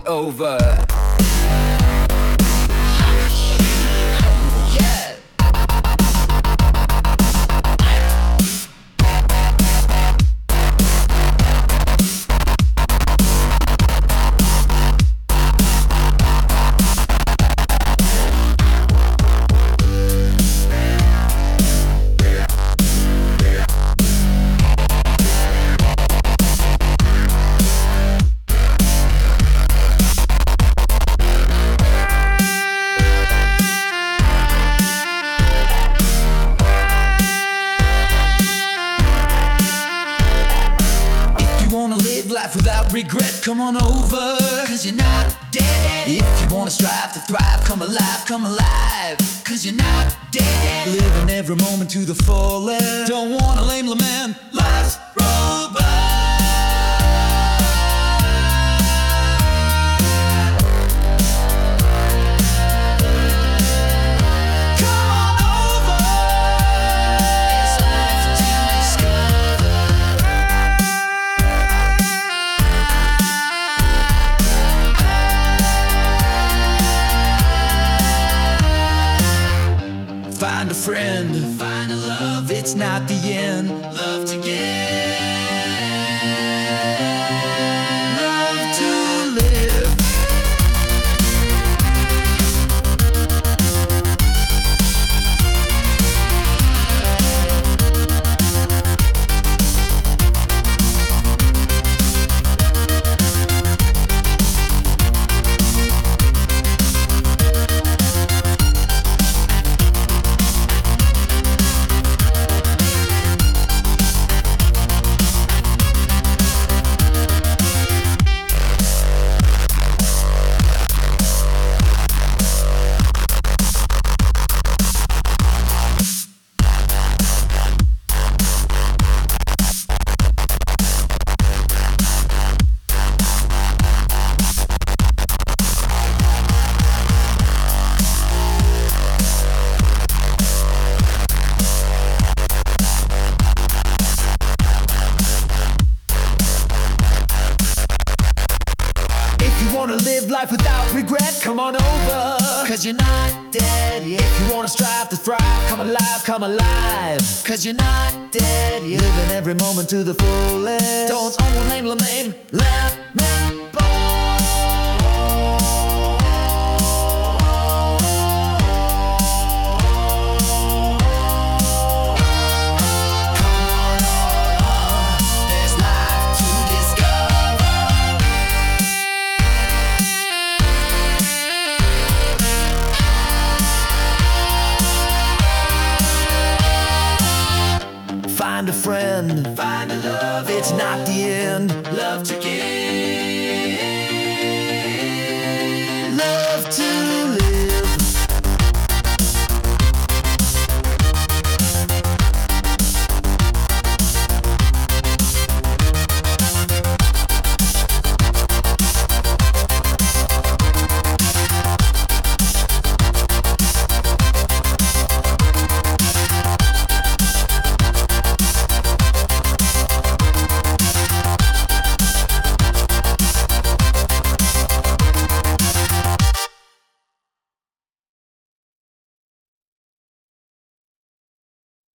over. Without regret, come on over, cause you're not dead. If you wanna strive to thrive, come alive, cause you're not dead. Living every moment to the fullest. Don't wanna lame lament life's robot. Find a friend, find a love, it's not the end. Love to give, love to live. Wanna live life without regret, come on over, cause you're not dead. If you wanna strive to thrive, come alive, cause you're not dead. Living every moment to the fullest. Don't own lame, lemon bone. Find a friend, find a love, it's not the end. Love to give.